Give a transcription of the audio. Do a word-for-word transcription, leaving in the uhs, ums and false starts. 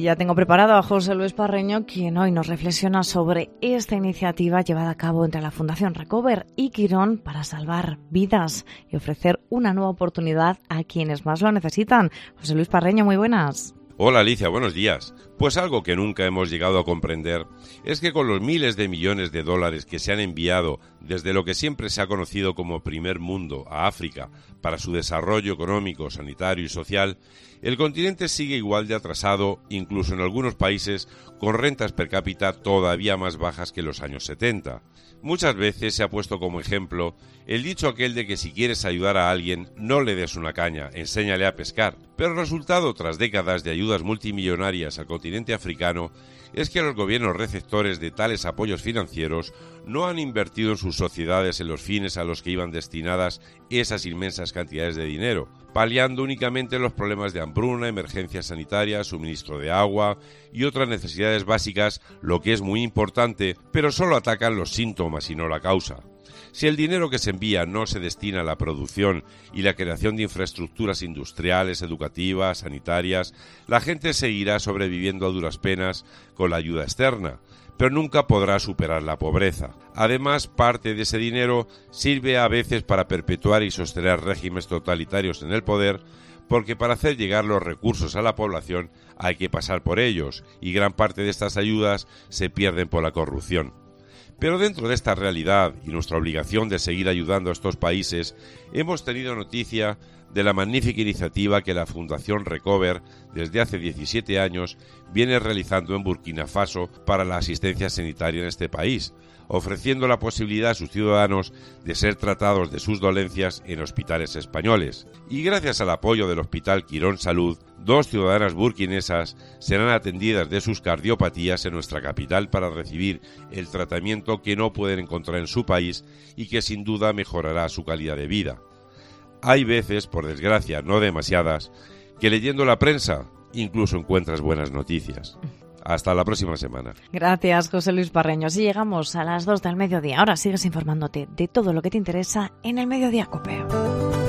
ya tengo preparado a José Luis Parreño, quien hoy nos reflexiona sobre esta iniciativa llevada a cabo entre la Fundación Recover y Quirón para salvar vidas y ofrecer una nueva oportunidad a quienes más lo necesitan. José Luis Parreño, muy buenas. Hola Alicia, buenos días. Pues algo que nunca hemos llegado a comprender es que con los miles de millones de dólares que se han enviado desde lo que siempre se ha conocido como primer mundo a África para su desarrollo económico, sanitario y social, el continente sigue igual de atrasado, incluso en algunos países con rentas per cápita todavía más bajas que los años setenta. Muchas veces se ha puesto como ejemplo el dicho aquel de que si quieres ayudar a alguien, no le des una caña, enséñale a pescar. Pero el resultado, tras décadas de ayudas multimillonarias al continente africano, es que los gobiernos receptores de tales apoyos financieros no han invertido en sus sociedades en los fines a los que iban destinadas esas inmensas cantidades de dinero, paliando únicamente los problemas de hambruna, emergencias sanitarias, suministro de agua y otras necesidades básicas, lo que es muy importante, pero solo atacan los síntomas y no la causa. Si el dinero que se envía no se destina a la producción y la creación de infraestructuras industriales, educativas, sanitarias, la gente seguirá sobreviviendo a duras penas con la ayuda externa, pero nunca podrá superar la pobreza. Además, parte de ese dinero sirve a veces para perpetuar y sostener regímenes totalitarios en el poder, porque para hacer llegar los recursos a la población hay que pasar por ellos, y gran parte de estas ayudas se pierden por la corrupción. Pero dentro de esta realidad y nuestra obligación de seguir ayudando a estos países, hemos tenido noticia de la magnífica iniciativa que la Fundación Recover desde hace diecisiete años viene realizando en Burkina Faso para la asistencia sanitaria en este país, ofreciendo la posibilidad a sus ciudadanos de ser tratados de sus dolencias en hospitales españoles. Y gracias al apoyo del Hospital Quirón Salud, dos ciudadanas burkinesas serán atendidas de sus cardiopatías en nuestra capital para recibir el tratamiento que no pueden encontrar en su país y que sin duda mejorará su calidad de vida. Hay veces, por desgracia no demasiadas, que leyendo la prensa incluso encuentras buenas noticias. Hasta la próxima semana. Gracias, José Luis Parreño. Así llegamos a las dos del mediodía. Ahora sigues informándote de todo lo que te interesa en el Mediodía COPE.